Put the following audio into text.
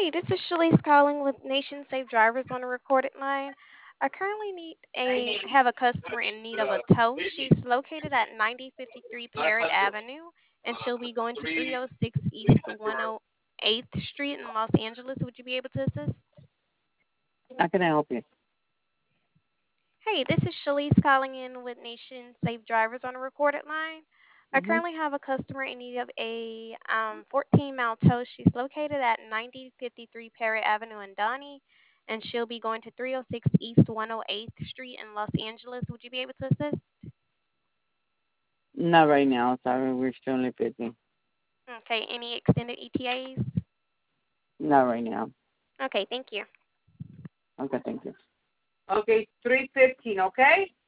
Hey, this is Shalise calling with Nation Safe Drivers on a recorded line. I currently have a customer in need of a tow. She's located at 9053 Parrot Avenue, and she'll be going to 306 East 108th Street in Los Angeles. Would you be able to assist? How can I help you? Hey, this is Shalise calling in with Nation Safe Drivers on a recorded line. I Mm-hmm. currently have a customer in need of a 14-mile tow. She's located at 9053 Parrot Avenue in Donnie, and she'll be going to 306 East 108th Street in Los Angeles. Would you be able to assist? Not right now. Sorry, we're extremely busy. Okay, any extended ETAs? Not right now. Okay, thank you. Okay, thank you. Okay, 3:15. Okay.